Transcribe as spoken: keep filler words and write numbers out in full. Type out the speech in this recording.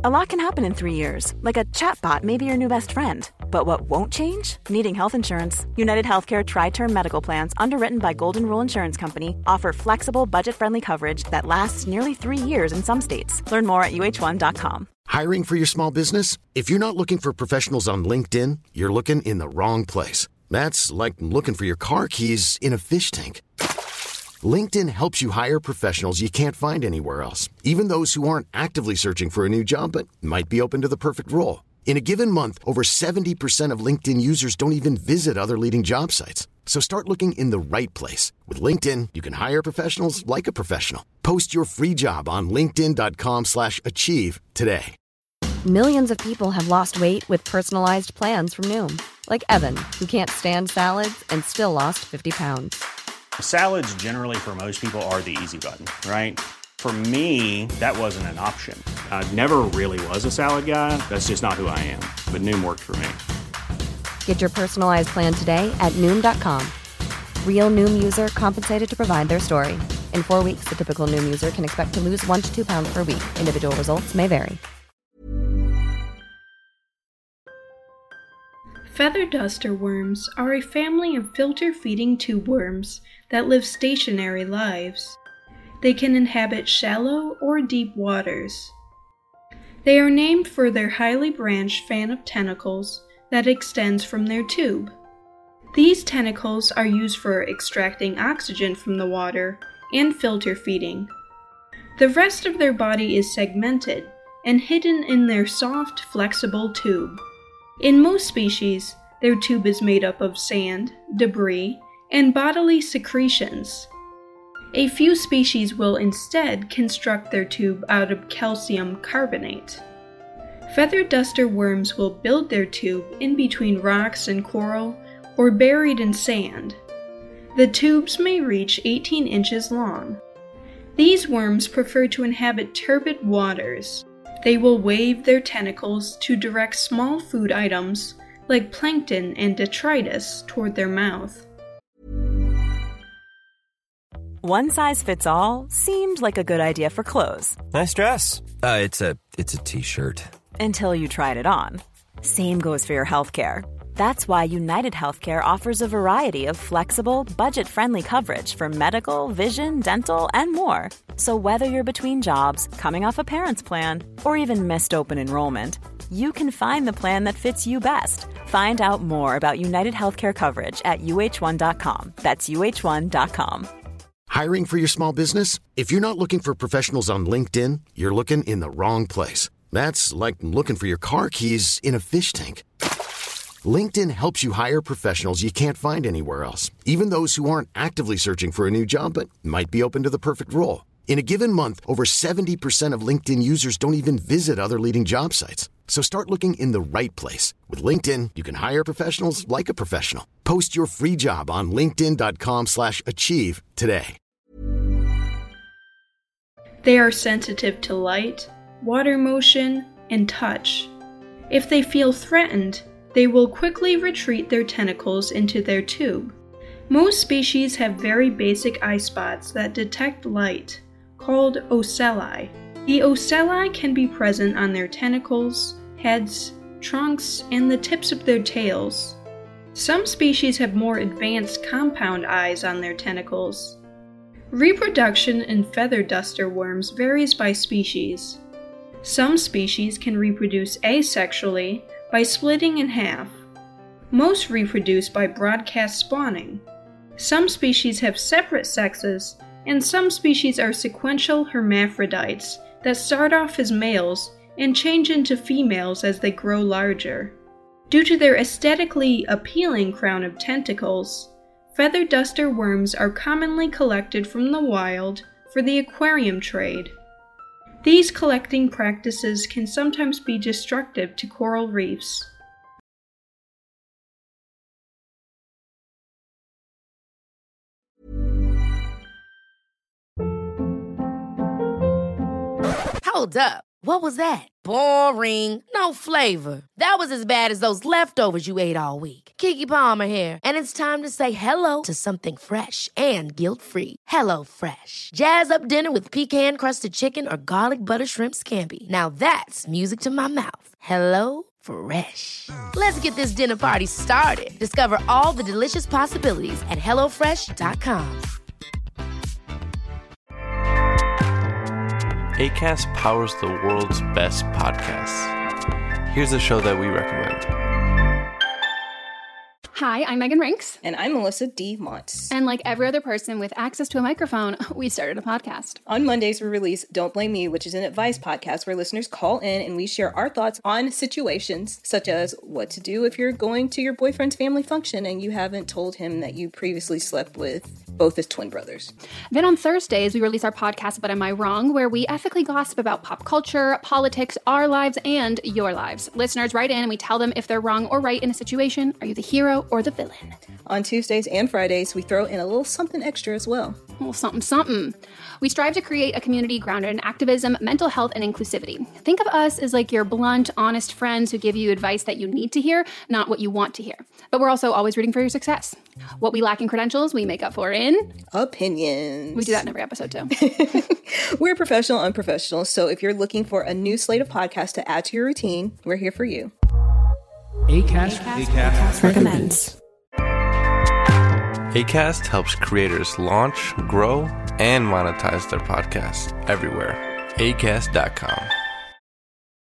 A lot can happen in three years, like a chatbot may be your new best friend. But what won't change? Needing health insurance. United Healthcare Tri-Term Medical Plans, underwritten by Golden Rule Insurance Company, offer flexible, budget-friendly coverage that lasts nearly three years in some states. Learn more at U H one dot com. Hiring for your small business? If you're not looking for professionals on LinkedIn, you're looking in the wrong place. That's like looking for your car keys in a fish tank. LinkedIn helps you hire professionals you can't find anywhere else, even those who aren't actively searching for a new job but might be open to the perfect role. In a given month, over seventy percent of LinkedIn users don't even visit other leading job sites. So start looking in the right place. With LinkedIn, you can hire professionals like a professional. Post your free job on linkedin dot com slash achieve today. Millions of people have lost weight with personalized plans from Noom. Like Evan, who can't stand salads and still lost fifty pounds. Salads generally for most people are the easy button, right? For me, that wasn't an option. I never really was a salad guy. That's just not who I am. But Noom worked for me. Get your personalized plan today at Noom dot com. Real Noom user compensated to provide their story. In four weeks, the typical Noom user can expect to lose one to two pounds per week. Individual results may vary. Feather duster worms are a family of filter-feeding tube worms that live stationary lives. They can inhabit shallow or deep waters. They are named for their highly branched fan of tentacles that extends from their tube. These tentacles are used for extracting oxygen from the water and filter feeding. The rest of their body is segmented and hidden in their soft, flexible tube. In most species, their tube is made up of sand, debris, and bodily secretions. A few species will instead construct their tube out of calcium carbonate. Feather duster worms will build their tube in between rocks and coral or buried in sand. The tubes may reach eighteen inches long. These worms prefer to inhabit turbid waters. They will wave their tentacles to direct small food items like plankton and detritus toward their mouth. One size fits all seemed like a good idea for clothes. Nice dress. Uh, it's a it's a t-shirt. Until you tried it on. Same goes for your healthcare. That's why United Healthcare offers a variety of flexible, budget-friendly coverage for medical, vision, dental, and more. So whether you're between jobs, coming off a parent's plan, or even missed open enrollment, you can find the plan that fits you best. Find out more about United Healthcare coverage at U H one dot com. That's U H one dot com. Hiring for your small business? If you're not looking for professionals on LinkedIn, you're looking in the wrong place. That's like looking for your car keys in a fish tank. LinkedIn helps you hire professionals you can't find anywhere else, even those who aren't actively searching for a new job but might be open to the perfect role. In a given month, over seventy percent of LinkedIn users don't even visit other leading job sites. So start looking in the right place. With LinkedIn, you can hire professionals like a professional. Post your free job on linkedin dot com slash achieve today. They are sensitive to light, water motion, and touch. If they feel threatened, they will quickly retreat their tentacles into their tube. Most species have very basic eye spots that detect light, called ocelli. The ocelli can be present on their tentacles, heads, trunks, and the tips of their tails. Some species have more advanced compound eyes on their tentacles. Reproduction in feather duster worms varies by species. Some species can reproduce asexually by splitting in half. Most reproduce by broadcast spawning. Some species have separate sexes, and some species are sequential hermaphrodites that start off as males and change into females as they grow larger. Due to their aesthetically appealing crown of tentacles, feather duster worms are commonly collected from the wild for the aquarium trade. These collecting practices can sometimes be destructive to coral reefs. Hold up. What was that? Boring. No flavor. That was as bad as those leftovers you ate all week. Keke Palmer here. And it's time to say hello to something fresh and guilt-free. Hello Fresh. Jazz up dinner with pecan-crusted chicken or garlic butter shrimp scampi. Now that's music to my mouth. Hello Fresh. Let's get this dinner party started. Discover all the delicious possibilities at hello fresh dot com. Acast powers the world's best podcasts. Here's a show that we recommend. Hi, I'm Megan Rinks. And I'm Melissa D. Montz. And like every other person with access to a microphone, we started a podcast. On Mondays, we release Don't Blame Me, which is an advice podcast where listeners call in and we share our thoughts on situations such as what to do if you're going to your boyfriend's family function and you haven't told him that you previously slept with both his twin brothers. Then on Thursdays, we release our podcast, But Am I Wrong?, where we ethically gossip about pop culture, politics, our lives, and your lives. Listeners write in and we tell them if they're wrong or right in a situation. Are you the hero or the villain? On Tuesdays and Fridays, we throw in a little something extra as well. A little something, something. We strive to create a community grounded in activism, mental health, and inclusivity. Think of us as like your blunt, honest friends who give you advice that you need to hear, not what you want to hear. But we're also always rooting for your success. What we lack in credentials, we make up for in... opinions. We do that in every episode, too. We're professional unprofessional, so if you're looking for a new slate of podcasts to add to your routine, we're here for you. Acast, Acast, Acast recommends. Acast helps creators launch, grow, and monetize their podcasts everywhere. acast dot com.